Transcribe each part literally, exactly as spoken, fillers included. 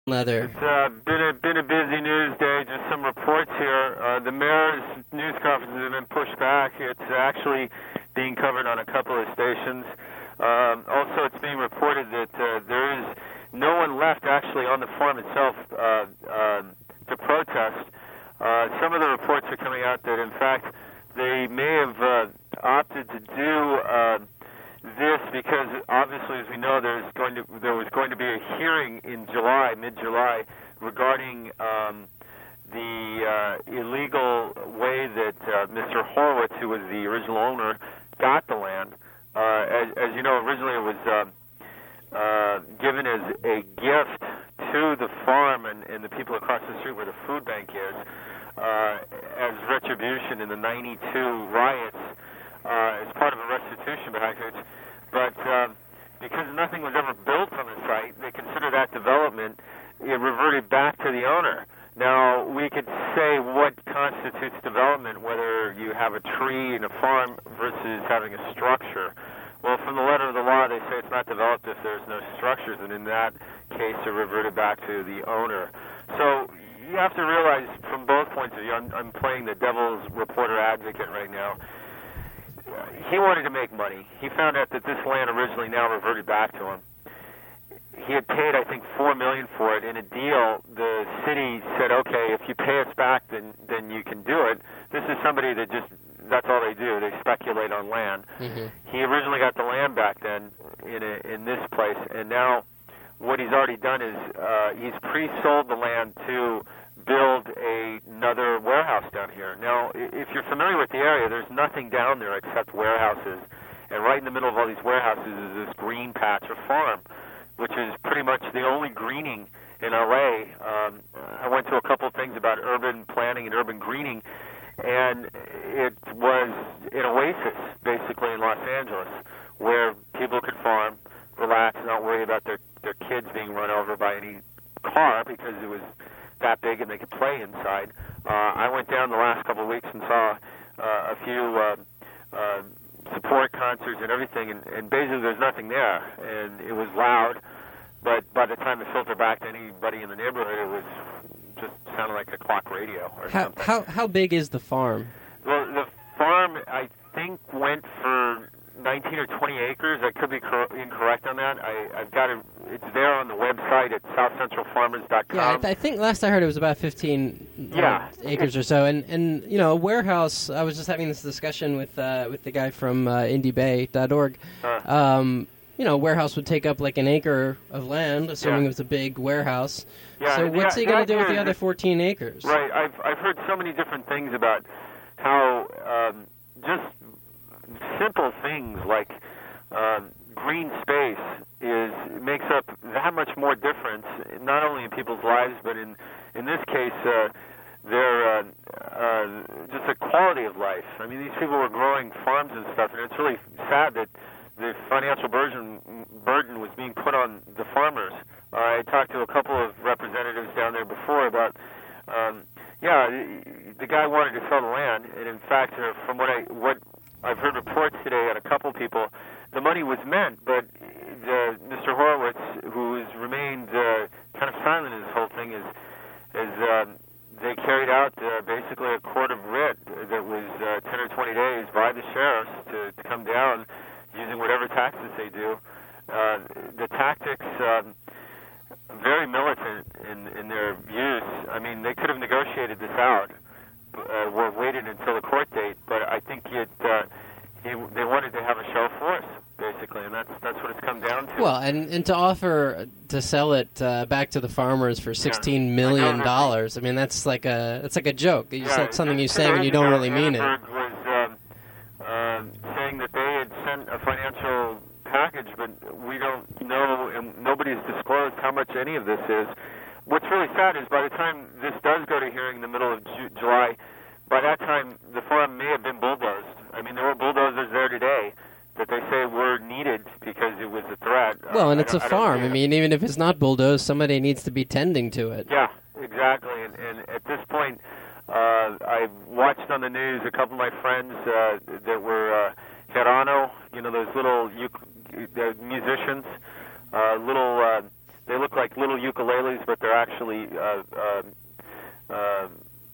Leather. It's uh, been a been a busy news day. Just some reports here. Uh, the mayor's news conference has been pushed back. It's actually being covered on a couple of stations. Um, also, it's being reported that uh, there is no one left actually on the farm itself uh, uh, to protest. Uh, some of the reports are coming out that, in fact, they may have uh, opted to do uh, this because, obviously, as we know, there's going to there was going to be a hearing in July, mid-July, regarding um, the uh, illegal way that uh, Mister Horowitz, who was the original owner, got the land. Uh, as, as you know, originally it was uh, uh, given as a gift to the farm and, and the people across the street where the food bank is, uh, as retribution in the ninety-two riots, uh, as part of a restitution package. But uh, because nothing was ever built on the site, they consider that development. It reverted back to the owner. Now, we could say what constitutes development, whether you have a tree in a farm versus having a structure. Well, from the letter of the law, they say it's not developed if there's no structures, and in that case, it reverted back to the owner. So you have to realize from both points of view, I'm, I'm playing the devil's reporter advocate right now. He wanted to make money. He found out that this land originally now reverted back to him. He had paid, I think, four million dollars for it. In a deal, the city said, "Okay, if you pay us back, then then you can do it." This is somebody that just that's all they do. They speculate on land. Mm-hmm. He originally got the land back then in a, in this place, and now what he's already done is uh, he's pre-sold the land to build a, another warehouse down here. Now, if you're familiar with the area, there's nothing down there except warehouses, and right in the middle of all these warehouses is this green patch or farm, which is pretty much the only greening in L A. Um, I went to a couple of things about urban planning and urban greening, and it was an oasis, basically, in Los Angeles, where people could farm, relax, not worry about their, their kids being run over by any car because it was that big and they could play inside. Uh, I went down the last couple of weeks and saw uh, a few uh, uh, support concerts and everything, and, and basically there's nothing there, and it was loud, but by the time it filtered back to anybody in the neighborhood, it was just sounded like a clock radio or how, something. How how big is the farm? Well, the farm, I think, went for nineteen or twenty acres. I could be cor- incorrect on that. I, I've got it. It's there on the website at south central farmers dot com. Yeah, I, th- I think last I heard it was about fifteen yeah. uh, acres or so. And, and you know, a warehouse, I was just having this discussion with uh, with the guy from uh, indie bay dot org. Uh. Um, you know, a warehouse would take up like an acre of land, assuming yeah. it was a big warehouse. Yeah, so what's yeah, he going to do with is, the other fourteen acres? Right. I've, I've heard so many different things about how um, just simple things like uh, green space is makes up that much more difference, not only in people's lives, but in in this case, uh, their uh, uh, just the quality of life. I mean, these people were growing farms and stuff, and it's really sad that the financial burden burden was being put on the farmers. Uh, I talked to a couple of representatives down there before about. Um, yeah, the guy wanted to sell the land, and in fact, uh, from what I what I've heard reports today on a couple people, the money was meant, but the, Mister Horowitz, who has remained uh, kind of silent in this whole thing, is is um, they carried out uh, basically a court of writ that was uh, ten or twenty days by the sheriffs to, to come down using whatever taxes they do. Uh, the tactics. Um, very militant in, in their views. I mean, they could have negotiated this out, uh, or waited until the court date, but I think it, uh, he, they wanted to have a show of force, basically, and that's that's what it's come down to. Well, and, and to offer to sell it uh, back to the farmers for sixteen million dollars, I, I mean, that's like a that's like a joke. You yeah, said something you say when you don't really mean it. was um, uh, saying that they had sent a financial package, but we don't know, and nobody's disclosed how much any of this is. What's really sad is by the time this does go to hearing in the middle of Ju- July, by that time the farm may have been bulldozed. I mean, there were bulldozers there today that they say were needed because it was a threat. Well, and uh, it's a farm. I, I mean, even if it's not bulldozed, somebody needs to be tending to it. Yeah, exactly. And, and at this point, uh, I've watched on the news a couple of my friends uh, that were uh, Gerano, you know, those little uc- the musicians, uh, little uh, they look like little ukuleles, but they're actually uh, uh, uh,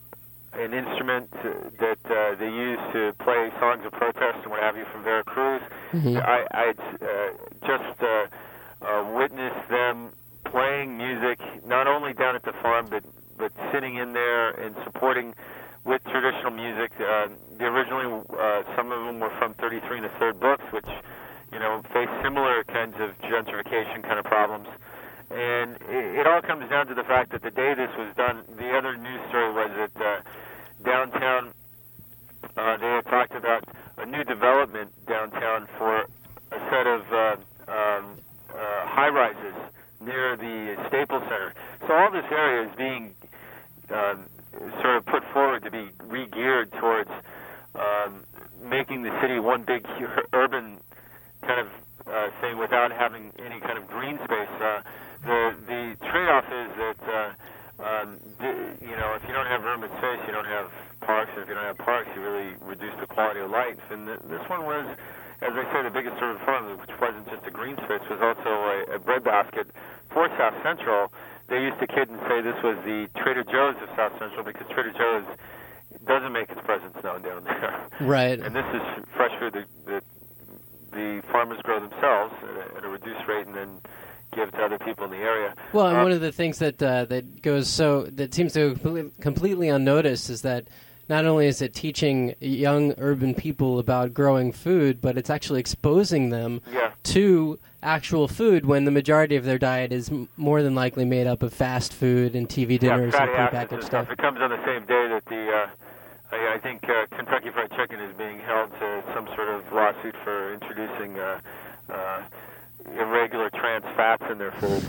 an instrument that uh, they use to play songs of protest and what have you from Veracruz. Mm-hmm. I I uh, just uh, uh, witnessed them playing music not only down at the farm, but but sitting in there and supporting with traditional music. Uh, the originally, uh, some of them were from thirty-three and a third books, which, you know, face similar kinds of gentrification kind of problems. And it, it all comes down to the fact that the day this was done, the other news story was that uh, downtown, uh, they had talked about a new development downtown for a set of uh, um, uh, high-rises near the Staples Center. So all this area is being um, sort of put forward to be re-geared towards um, making the city one big urban kind of uh, thing without having any kind of green space. Uh, the the trade-off is that uh, um, the, you know, if you don't have urban space, you don't have parks, and if you don't have parks, you really reduce the quality of life. And th- this one was, as I said, the biggest urban farm, which wasn't just a green space, was also a, a breadbasket for South Central. They used to kid and say this was the Trader Joe's of South Central because Trader Joe's doesn't make its presence known down there. Right. And this is fresh food that, that the farmers grow themselves at a, at a reduced rate and then give to other people in the area. Well, and um, one of the things that uh, that goes so that seems to go completely unnoticed is that not only is it teaching young urban people about growing food, but it's actually exposing them yeah. to actual food when the majority of their diet is m- more than likely made up of fast food and T V dinners yeah, and prepackaged and stuff. stuff. It comes on the same day that the uh, I, I think uh, Kentucky Fried Chicken is being held to some sort of lawsuit for introducing uh, uh, irregular trans fats in their foods.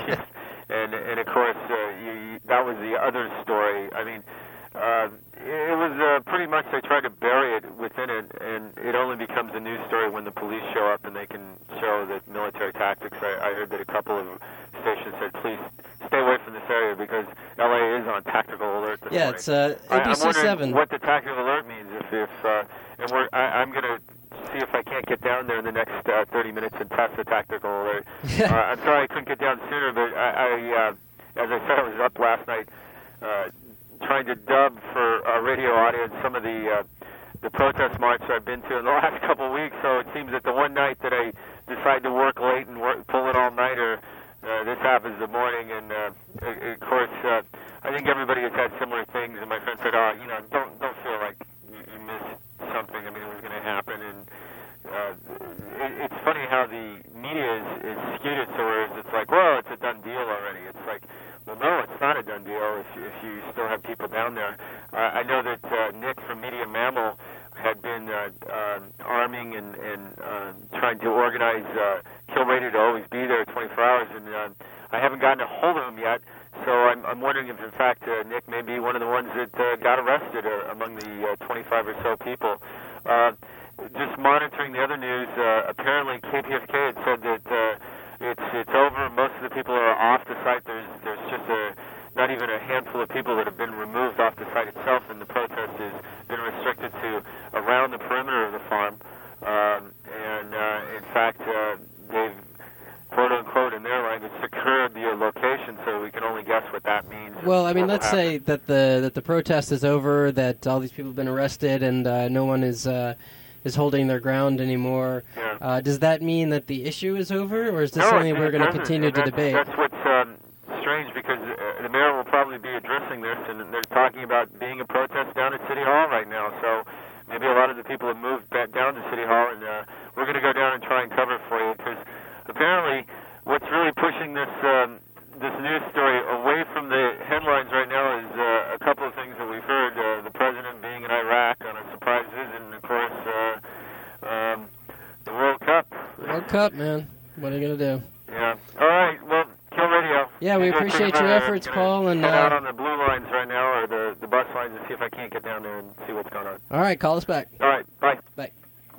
and and of course uh, you, you, that was the other story. I mean. Uh, it was uh, pretty much they tried to bury it within it, and it only becomes a news story when the police show up and they can show that military tactics. I, I heard that a couple of stations said, please stay away from this area because L A is on tactical alert this yeah, morning. it's uh, I, A B C seven. I'm wondering what the tactical alert means. If, if uh, and we're, I, I'm going to see if I can't get down there in the next uh, thirty minutes and test the tactical alert. uh, I'm sorry I couldn't get down sooner, but I, I uh, as I said, I was up last night uh, trying to dub for our radio audience some of the uh, the protest march I've been to in the last couple of weeks. So it seems that the one night that I decide to work late and work, pull an all-nighter, uh, this happens the morning. And uh, of course, uh, I think everybody has had similar things. And my friend said, "Oh, you know, don't don't feel like you, you missed something. I mean, it was going to happen." And uh, it, it's funny how the media is, is skewed it so whereas it's like, well, it's a done deal already. It's like, well, no, it's not a done deal if, if you still have people down there. Uh, I know that uh, Nick from Media Mammal had been uh, uh, arming and, and uh, trying to organize uh, Kill Radio to always be there twenty-four hours, and uh, I haven't gotten a hold of him yet. So I'm, I'm wondering if, in fact, uh, Nick may be one of the ones that uh, got arrested uh, among the uh, twenty-five or so people. Uh, just monitoring the other news, uh, apparently K P F K had said that uh, it's it's over. Most of the people are off the site. There's there's just a not even a handful of people that have been removed off the site itself, and the protest has been restricted to around the perimeter of the farm. Um, and uh, in fact, uh, they've quote unquote in their language secured the location, so we can only guess what that means. Well, I mean, let's say that the that the protest is over, that all these people have been arrested, and uh, no one is. Uh, is holding their ground anymore. Yeah. Uh, does that mean that the issue is over, or is this no, something it, we're it going to doesn't. continue and to that's, debate? That's what's um, strange, because uh, the mayor will probably be addressing this, and they're talking about being a protest down at City Hall right now. So maybe a lot of the people have moved back down to City Hall, and uh, we're going to go down and try and cover for you, because apparently what's really pushing this um, this news story away from the headlines right now is uh, a couple of things that we've heard. Uh, the president being in Iraq on a surprise visit, and of course uh, um, the World Cup. World Cup, man. What are you going to do? Yeah. All right. Well, Kill Radio. Yeah, we appreciate your efforts, Paul. And head uh, out on the blue lines right now, or the, the bus lines, and see if I can't get down there and see what's going on. All right, call us back. All right. Bye. Bye.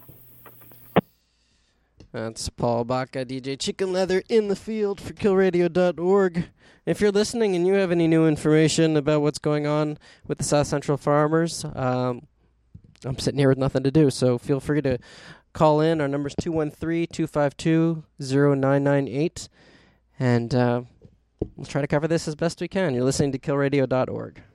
That's Paul Baca, D J Chicken Leather, in the field for kill radio dot org. If you're listening and you have any new information about what's going on with the South Central farmers, um, I'm sitting here with nothing to do, so feel free to call in. Our number's two one three, two five two, zero nine nine eight. And uh, we'll try to cover this as best we can. You're listening to kill radio dot org.